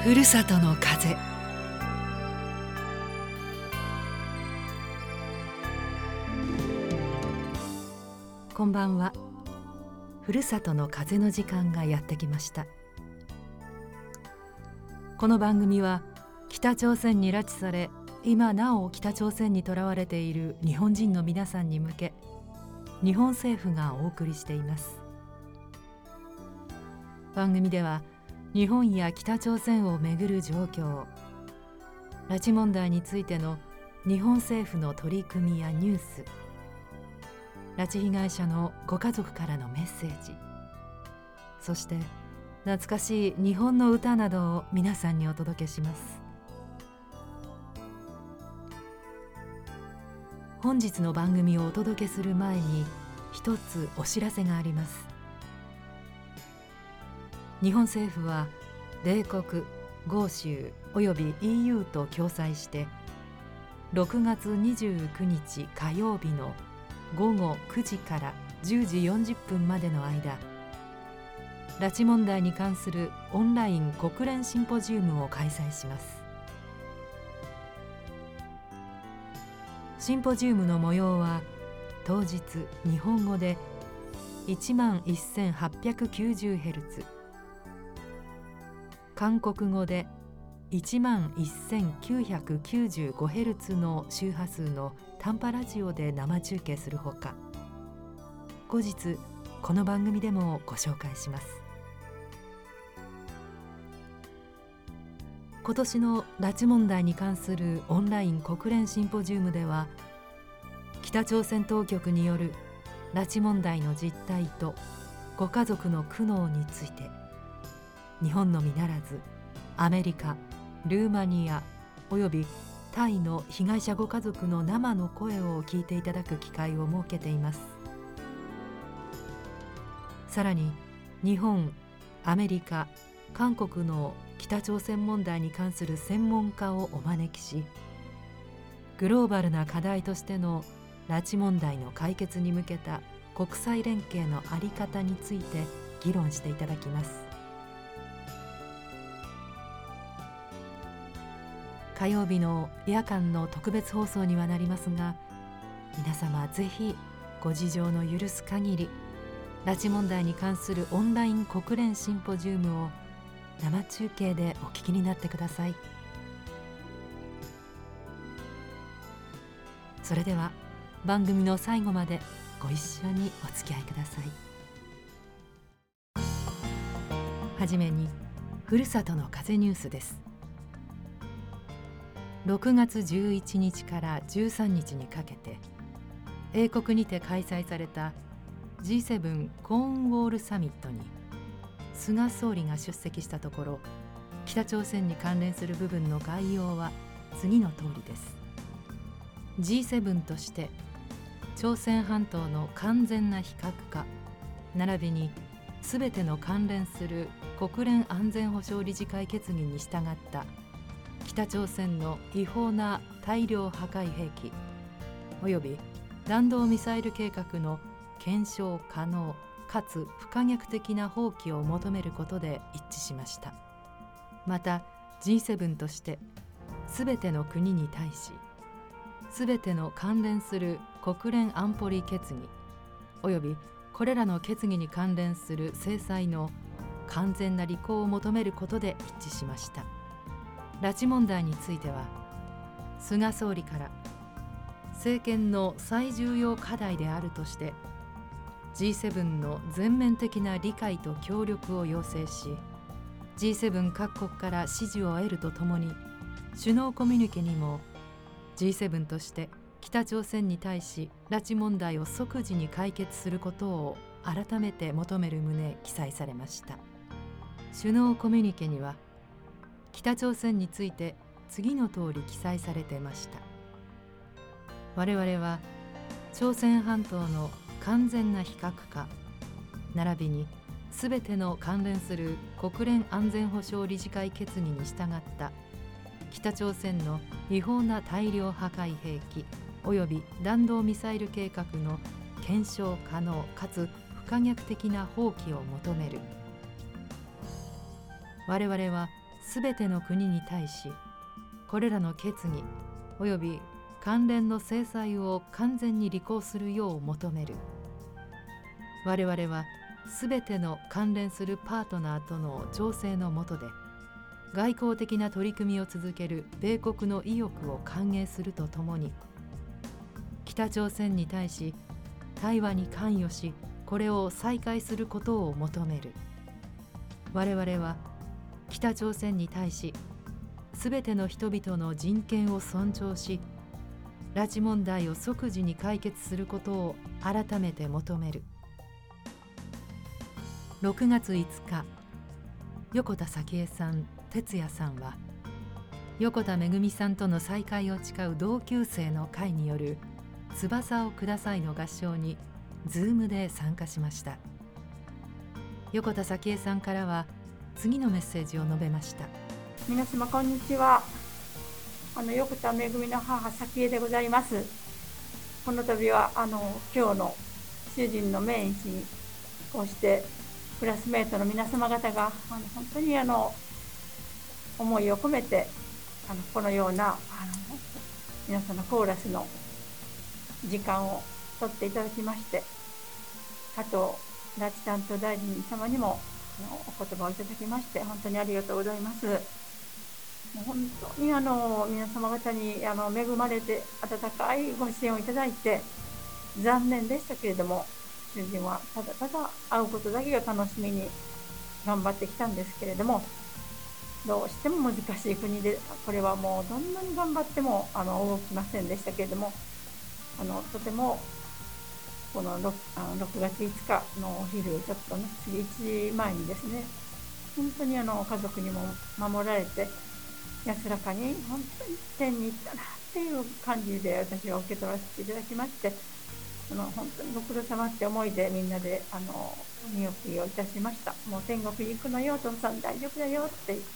ふるさとの風。こんばんは。ふるさとの風の時間がやってきました。この番組は北朝鮮に拉致され、今なお北朝鮮にとらわれている日本人の皆さんに向け、日本政府がお送りしています。番組では日本や北朝鮮をめぐる状況、拉致問題についての日本政府の取り組みやニュース、拉致被害者のご家族からのメッセージ、そして懐かしい日本の歌などを皆さんにお届けします。本日の番組をお届けする前に一つお知らせがあります。日本政府は米国、豪州および EU と共催して6月29日火曜日の午後9時から10時40分までの間、拉致問題に関するオンライン国連シンポジウムを開催します。シンポジウムの模様は当日日本語で 11,890Hz、韓国語で 11,995Hz の周波数の短波ラジオで生中継するほか、後日この番組でもご紹介します。今年の拉致問題に関するオンライン国連シンポジウムでは、北朝鮮当局による拉致問題の実態とご家族の苦悩について、日本のみならずアメリカ、ルーマニアおよびタイの被害者ご家族の生の声を聞いていただく機会を設けています。さらに日本、アメリカ、韓国の北朝鮮問題に関する専門家をお招きし、グローバルな課題としての拉致問題の解決に向けた国際連携の在り方について議論していただきます。火曜日の夜間の特別放送にはなりますが、皆様ぜひご事情の許す限り拉致問題に関するオンライン国連シンポジウムを生中継でお聞きになってください。それでは番組の最後までご一緒にお付き合いください。はじめにふるさとの風ニュースです。6月11日から13日にかけて英国にて開催された G7 コーンウォールサミットに菅総理が出席したところ、北朝鮮に関連する部分の概要は次の通りです。 G7 として朝鮮半島の完全な非核化並びにすべての関連する国連安全保障理事会決議に従った北朝鮮の違法な大量破壊兵器および弾道ミサイル計画の検証可能かつ不可逆的な放棄を求めることで一致しました。また G7 としてすべての国に対し、すべての関連する国連安保理決議およびこれらの決議に関連する制裁の完全な履行を求めることで一致しました。拉致問題については、菅総理から政権の最重要課題であるとして G7 の全面的な理解と協力を要請し、 G7 各国から支持を得るとともに、首脳コミュニケにも G7 として北朝鮮に対し拉致問題を即時に解決することを改めて求める旨記載されました。首脳コミュニケには北朝鮮について次の通り記載されていました。我々は朝鮮半島の完全な非核化並びにすべての関連する国連安全保障理事会決議に従った北朝鮮の違法な大量破壊兵器および弾道ミサイル計画の検証可能かつ不可逆的な放棄を求める。我々はすべての国に対し、これらの決議および関連の制裁を完全に履行するよう求める。我々はすべての関連するパートナーとの調整の下で、外交的な取り組みを続ける米国の意欲を歓迎するとともに、北朝鮮に対し対話に関与し、これを再開することを求める。我々は北朝鮮に対し、すべての人々の人権を尊重し、拉致問題を即時に解決することを改めて求める。6月5日、横田早紀江さん、哲也さんは、横田めぐみさんとの再会を誓う同級生の会による翼をくださいの合唱にZoomで参加しました。横田早紀江さんからは次のメッセージを述べました。 皆様こんにちは。横田めぐみの母早紀江でございます。この度は今日の主人の命日にこうしてクラスメートの皆様方が本当に思いを込めてこのような皆さんのコーラスの時間を取っていただきまして、加藤拉致担当大臣様にもお言葉をいただきまして本当にありがとうございます。本当に皆様方に恵まれて温かいご支援をいただいて、残念でしたけれども、主人はただただ会うことだけが楽しみに頑張ってきたんですけれども、どうしても難しい国で、これはもうどんなに頑張っても動きませんでしたけれども、とてもこの 6月5日のお昼ちょっとね、次1時前にですね、本当に家族にも守られて、安らかに本当に天に行ったなっていう感じで私は受け取らせていただきまして、本当にご苦労様って思いでみんなで見送りをいたしました。もう天国に行くのよ、お父さん大丈夫だよって言って、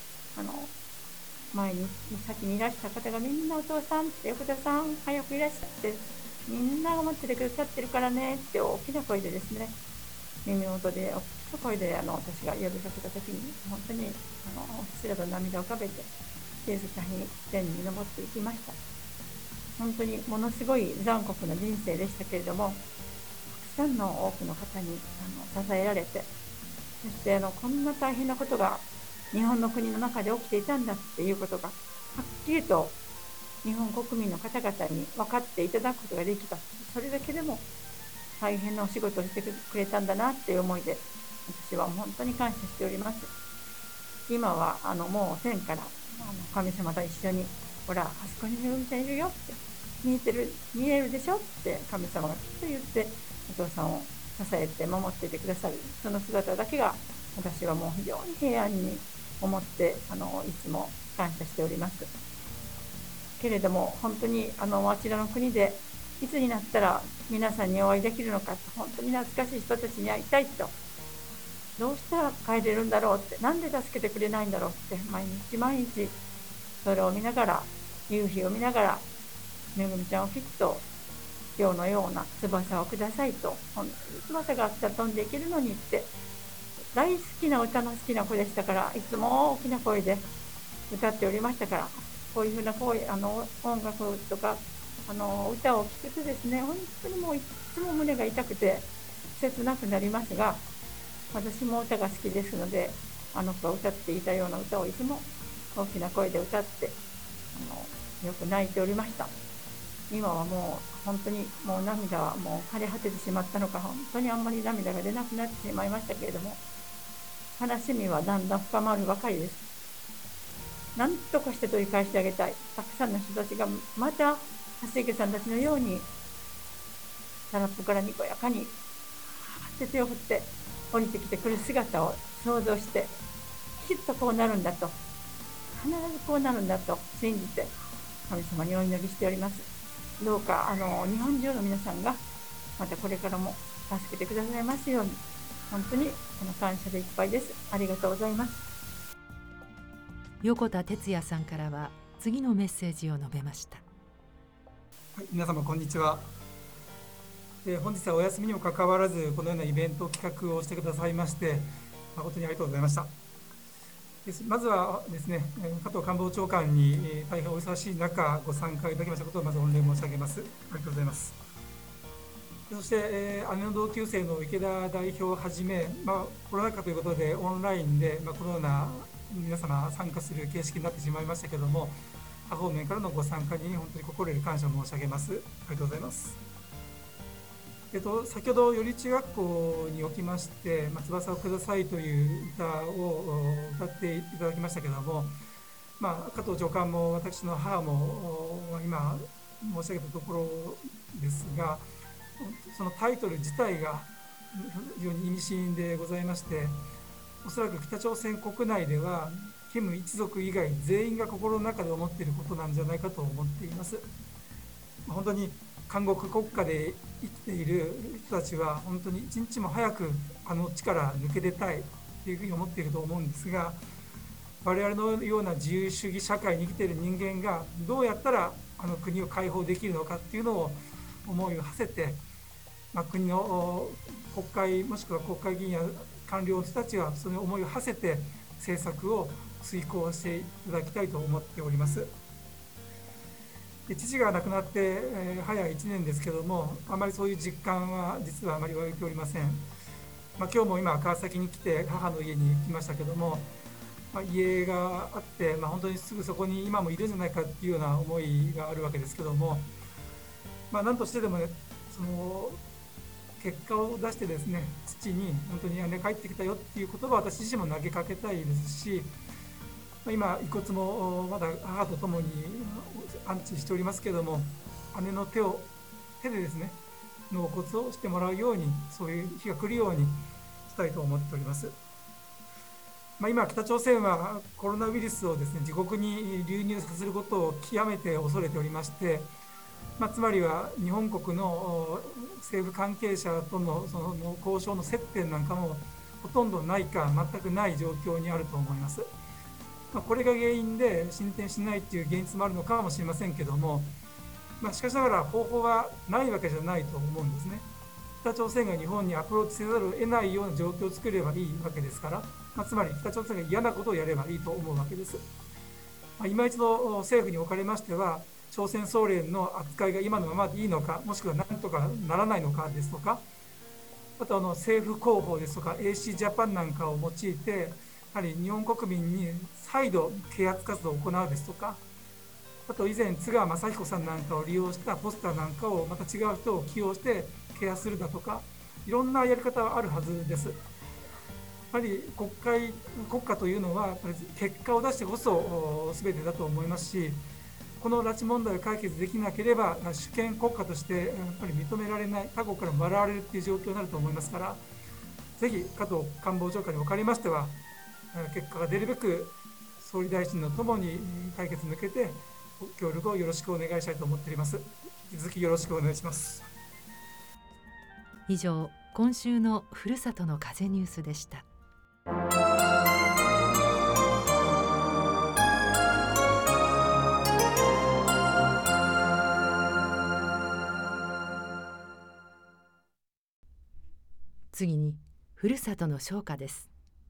前に先にいらした方がみんなお父さんって横田さん早くいらっしゃって、みんなが待っててくださってるからねって大きな声でですね、耳元で大きな声で私が呼びかけた時に、本当に白と涙を浮かべて静かに天に昇っていきました。本当にものすごい残酷な人生でしたけれども、たくさんの多くの方に支えられて、そしてこんな大変なことが日本の国の中で起きていたんだっていうことがはっきりと日本国民の方々に分かっていただくことができた。それだけでも大変なお仕事をしてくれたんだなっていう思いで、私は本当に感謝しております。今はもう天から神様と一緒に、ほらあそこにめぐみちゃんいるよって見えるでしょって神様がきっと言って、お父さんを支えて守っていてくださる、その姿だけが私はもう非常に平安に思っていつも感謝しておりますけれども、本当にあちらの国でいつになったら皆さんにお会いできるのか、本当に懐かしい人たちに会いたいと、どうしたら帰れるんだろうって、なんで助けてくれないんだろうって、毎日毎日それを見ながら、夕日を見ながら、めぐみちゃんをきっと今日のような翼をくださいと、本当に翼があったら飛んでいけるのにって、大好きな歌の好きな子でしたから、いつも大きな声で歌っておりましたから、こういうふうな音楽とか歌を聴くとですね、本当にもういつも胸が痛くて切なくなりますが、私も歌が好きですので、子が歌っていたような歌をいつも大きな声で歌ってよく泣いておりました。今はもう本当にもう涙はもう枯れ果ててしまったのか、本当にあんまり涙が出なくなってしまいましたけれども、悲しみはだんだん深まるばかりです。なんとかして取り返してあげたい。たくさんの人たちがまた蓮池さんたちのようにタラップからにこやかに手を振って降りてきてくる姿を想像して、きっとこうなるんだと、必ずこうなるんだと信じて神様にお祈りしております。どうか日本中の皆さんがまたこれからも助けてくださいますように、本当に感謝でいっぱいです。ありがとうございます。 横田哲也さんからは次のメッセージを述べました。 はい、皆様こんにちは。本日はお休みにもかかわらずこのようなイベント企画をしてくださいまして誠にありがとうございました。 まずはですね、加藤官房長官に大変お忙しい中、ご参加いただきましたことをまず御礼申し上げます。ありがとうございます。そして、姉の同級生の池田代表をはじめ、コロナ禍ということで、オンラインで、コロナ、皆様参加する形式になってしまいましたけれども、他方面からのご参加に本当に心より感謝を申し上げます。ありがとうございます。先ほど、寄り中学校におきまして、翼をくださいという歌を歌っていただきましたけれども、加藤長官も私の母も今申し上げたところですが、そのタイトル自体が非常に意味深でございまして、おそらく北朝鮮国内では、キム一族以外全員が心の中で思っていることなんじゃないかと思っています。本当に監獄国家で生きている人たちは本当に一日も早くあの地から抜け出たいというふうに思っていると思うんですが、我々のような自由主義社会に生きている人間がどうやったらあの国を解放できるのかっていうのを思いを馳せて、国の国会もしくは国会議員や官僚の人たちはその思いを馳せて政策を遂行していただきたいと思っております。父が亡くなって、早1年ですけども、あまりそういう実感は実はあまり湧いておりません。今日も今川崎に来て母の家に来ましたけども、家があって、本当にすぐそこに今もいるんじゃないかっていうような思いがあるわけですけども、何としてでもね、その結果を出してですね、父に本当に姉帰ってきたよっていう言葉を私自身も投げかけたいですし、今遺骨もまだ母と共に安置しておりますけれども、姉の手でですね、納骨をしてもらうように、そういう日が来るようにしたいと思っております。今北朝鮮はコロナウイルスをですね、自国に流入させることを極めて恐れておりまして、つまりは日本国の政府関係者とのその交渉の接点なんかもほとんどないか全くない状況にあると思います。これが原因で進展しないという現実もあるのかもしれませんけども、しかしながら方法はないわけじゃないと思うんですね。北朝鮮が日本にアプローチせざるを得ないような状況を作ればいいわけですから、つまり北朝鮮が嫌なことをやればいいと思うわけです。今一度政府におかれましては、朝鮮総連の扱いが今のままでいいのか、もしくは何とかならないのかですとか、あと政府広報ですとか AC ジャパンなんかを用いて、やはり日本国民に再度啓発活動を行うですとか、あと以前津川雅彦さんなんかを利用したポスターなんかをまた違う人を起用して啓発するだとか、いろんなやり方はあるはずです。やはり国家というのは結果を出してこそ全てだと思いますし、この拉致問題を解決できなければ主権国家としてやっぱり認められない、他国からも笑われるという状況になると思いますから、ぜひ加藤官房長官におかれましては、結果が出るべく総理大臣のともに解決に向けてご協力をよろしくお願いしたいと思っております。引き続きよろしくお願いします。 以上、今週のふるさとの風ニュースでした。次にふるさとの唱歌です。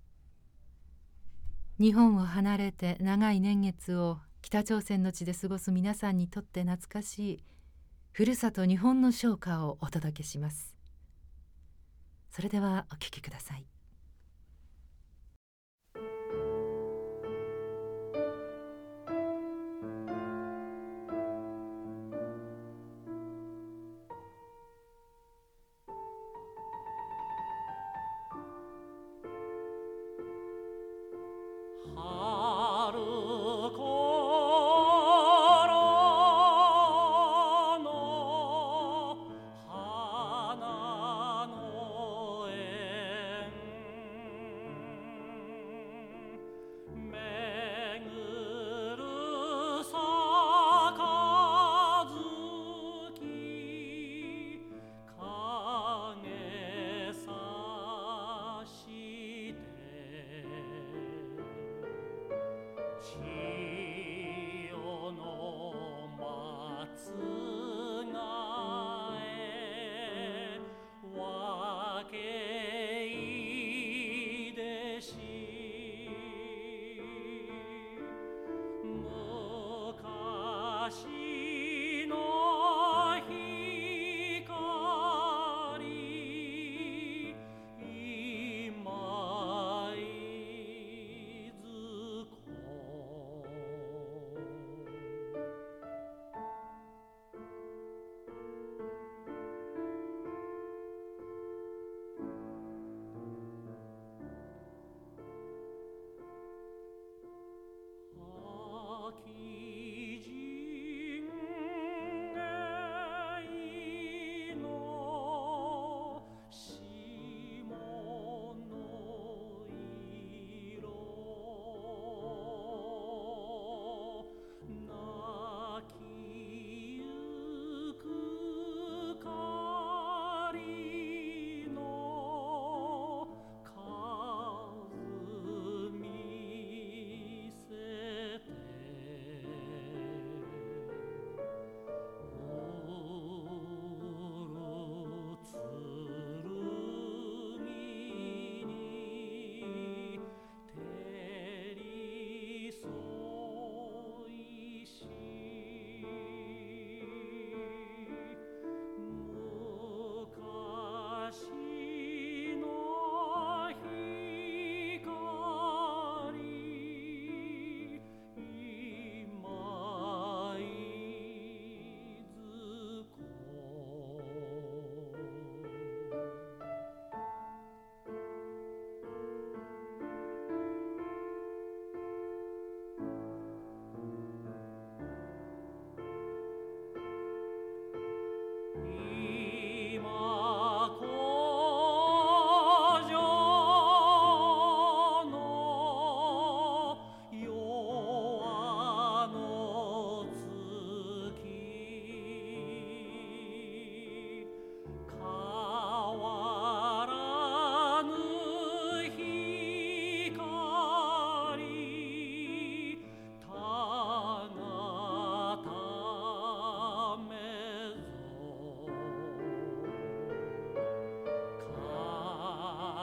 日本を離れて長い年月を北朝鮮の地で過ごす皆さんにとって懐かしいふるさと日本の唱歌をお届けします。それではお聴きください。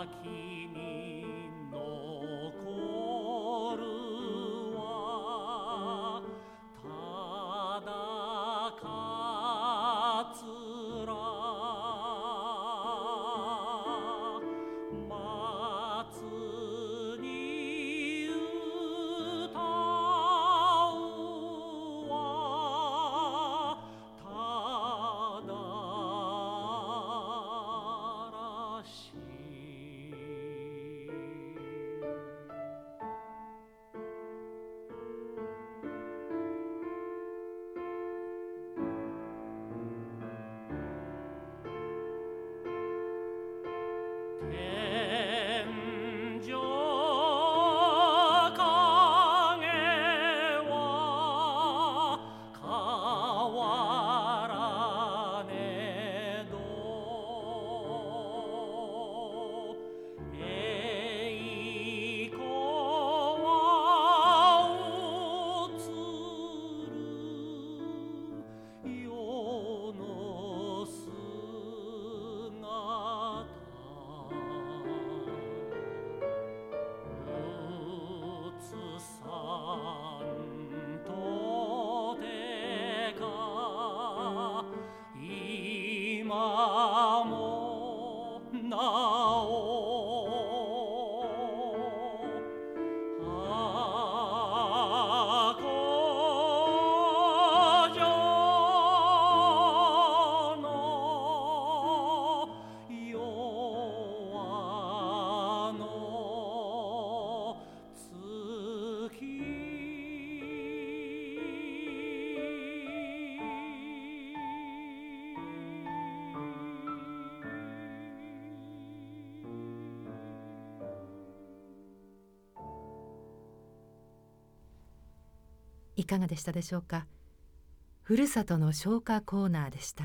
いかがでしたでしょうか。ふるさとの唱歌コーナーでした。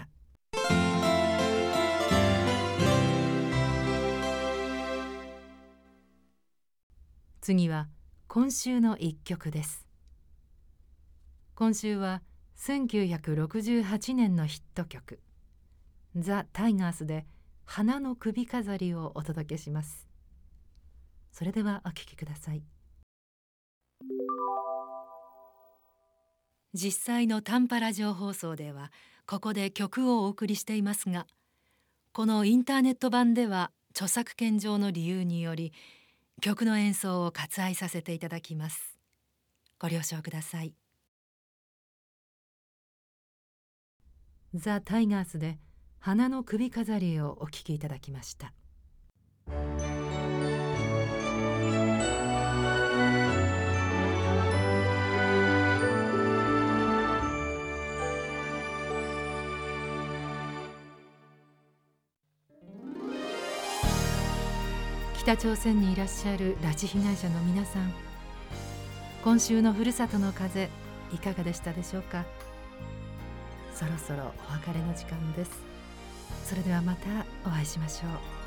次は今週の一曲です。今週は1968年のヒット曲ザ・タイガースで花の首飾りをお届けします。それではお聴きください。実際の短波ラジオ放送ではここで曲をお送りしていますが、このインターネット版では著作権上の理由により曲の演奏を割愛させていただきます。ご了承ください。ザ・タイガースで花の首飾りをお聴きいただきました。北朝鮮にいらっしゃる拉致被害者の皆さん、今週のふるさとの風いかがでしたでしょうか。そろそろお別れの時間です。それではまたお会いしましょう。